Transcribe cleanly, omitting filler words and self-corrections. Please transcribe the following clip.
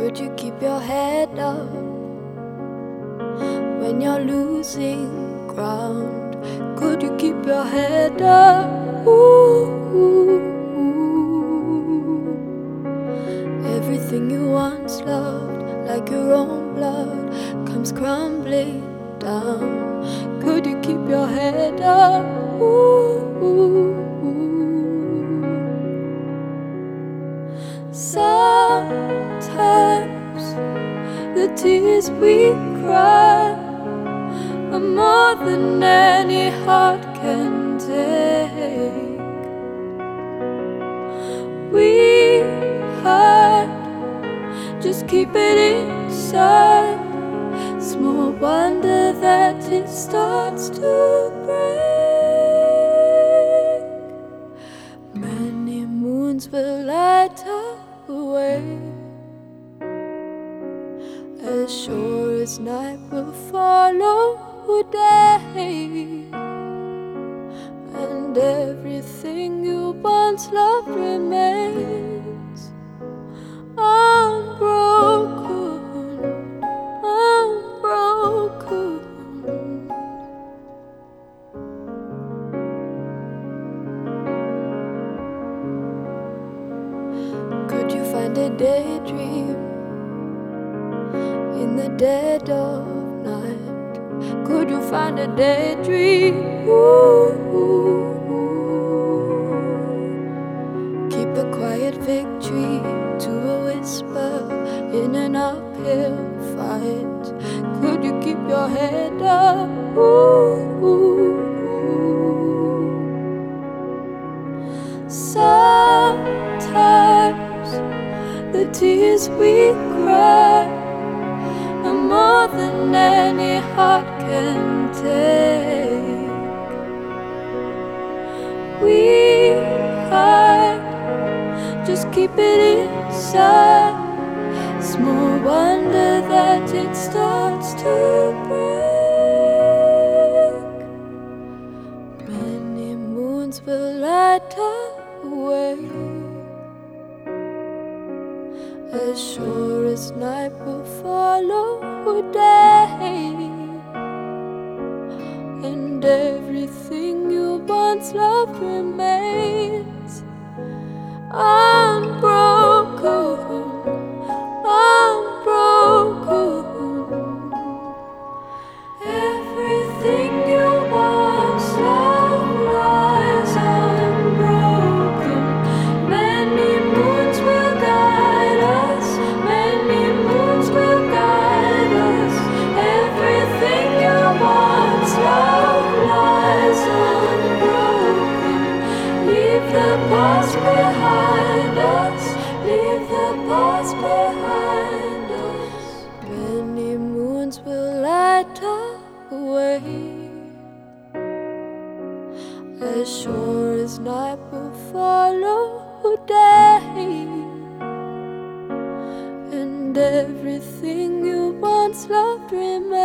Could you keep your head up when you're losing ground? Could you keep your head up? Ooh. Everything you once loved, like your own blood, comes crumbling down. Could you keep your head up? Ooh. Sometimes the tears we cry are more than any heart can take. We hide, just keep it inside. Small wonder that it starts to break. Many moons will light away, as sure as night will follow day, and everything you once loved remains unbroken, unbroken. Could you find a daydream in the dead of night? Could you find a daydream? Ooh. Keep a quiet victory to a whisper in an uphill fight. Could you keep your head up? Ooh. Sometimes the tears we cry are more than any heart can take. We hide, just keep it inside. Small wonder that it starts to break. Many moons will light away, as sure as night will follow day, and everything you once loved remains unbroken, unbroken. Everything you once loved lies unbroken. Many moons will guide us, many moons will guide us. Everything you once loved lies unbroken. Leave the past behind us, leave the past behind us. Many moons will light away, as sure as night will follow day, and everything you once loved remains